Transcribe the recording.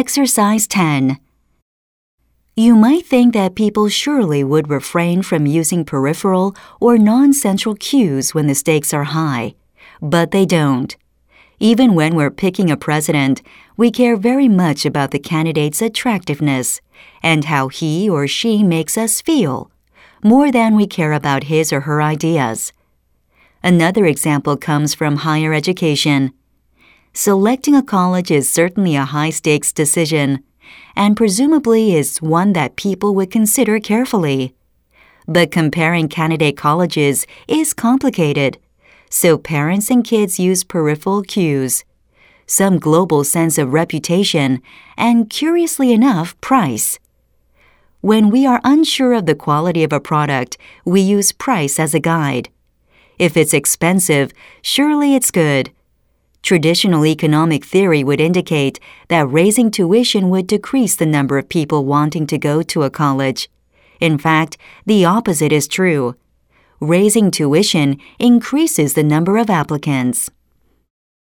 Exercise 10. You might think that people surely would refrain from using peripheral or non-central cues when the stakes are high, but they don't. Even when we're picking a president, we care very much about the candidate's attractiveness and how he or she makes us feel, more than we care about his or her ideas. Another example comes from higher education. Selecting a college is certainly a high-stakes decision, and presumably is one that people would consider carefully. But comparing candidate colleges is complicated, so parents and kids use peripheral cues, some global sense of reputation, and curiously enough, price. When we are unsure of the quality of a product, we use price as a guide. If it's expensive, surely it's good. Traditional economic theory would indicate that raising tuition would decrease the number of people wanting to go to a college. In fact, the opposite is true. Raising tuition increases the number of applicants.